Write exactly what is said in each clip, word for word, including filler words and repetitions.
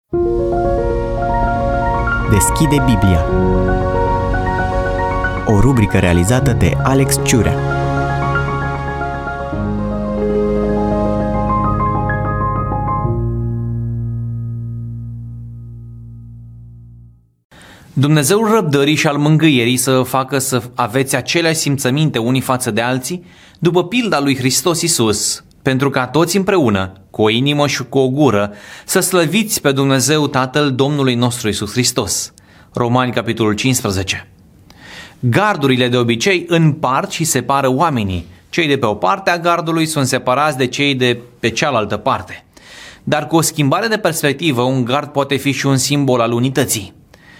Deschide Biblia. O rubrică realizată de Alex Ciurea. Dumnezeul răbdării și al mângâierii să facă să aveți aceleași simțăminte unii față de alții, după pilda lui Hristos Iisus, pentru ca toți împreună, cu o inimă și cu o gură, să slăviți pe Dumnezeu Tatăl Domnului nostru Iisus Hristos. Romani, capitolul cincisprezece. Gardurile de obicei împart și separă oamenii. Cei de pe o parte a gardului sunt separați de cei de pe cealaltă parte. Dar cu o schimbare de perspectivă, un gard poate fi și un simbol al unității.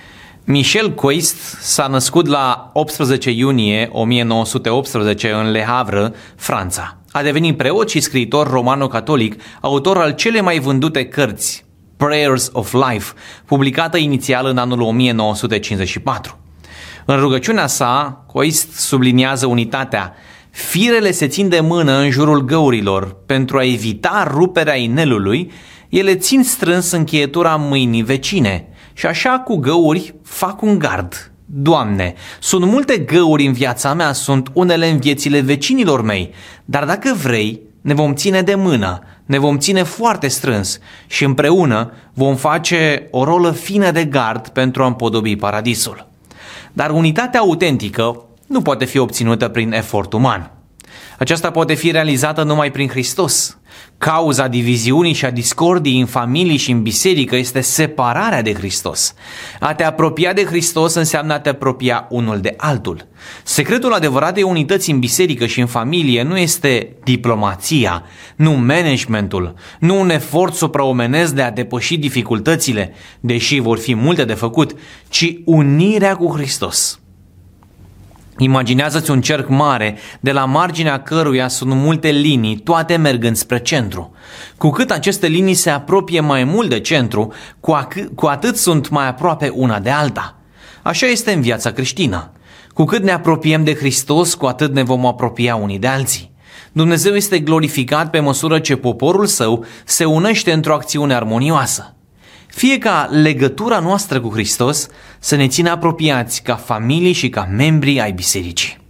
Michel Coist s-a născut la optsprezece iunie o mie nouă sute optsprezece în Le Havre, Franța. A devenit preot și scriitor romano-catolic, autor al cele mai vândute cărți, Prayers of Life, publicată inițial în anul o mie nouă sute cincizeci și patru. În rugăciunea sa, Coist subliniază unitatea. Firele se țin de mână în jurul găurilor. Pentru a evita ruperea inelului, ele țin strâns încheietura mâinii vecine. Și așa cu găuri fac un gard. Doamne, sunt multe găuri în viața mea, sunt unele în viețile vecinilor mei, dar dacă vrei, ne vom ține de mână, ne vom ține foarte strâns și împreună vom face o rolă fină de gard pentru a împodobi paradisul. Dar unitatea autentică nu poate fi obținută prin efort uman. Aceasta poate fi realizată numai prin Hristos. Cauza diviziunii și a discordiei în familii și în biserică este separarea de Hristos. A te apropia de Hristos înseamnă a te apropia unul de altul. Secretul adevăratei unității în biserică și în familie nu este diplomația, nu managementul, nu un efort supraomenesc de a depăși dificultățile, deși vor fi multe de făcut, ci unirea cu Hristos. Imaginează-ți un cerc mare, de la marginea căruia sunt multe linii, toate mergând spre centru. Cu cât aceste linii se apropie mai mult de centru, cu, ac- cu atât sunt mai aproape una de alta. Așa este în viața creștină. Cu cât ne apropiem de Hristos, cu atât ne vom apropia unii de alții. Dumnezeu este glorificat pe măsură ce poporul său se unește într-o acțiune armonioasă. Fie ca legătura noastră cu Hristos să ne țină apropiați ca familii și ca membri ai bisericii.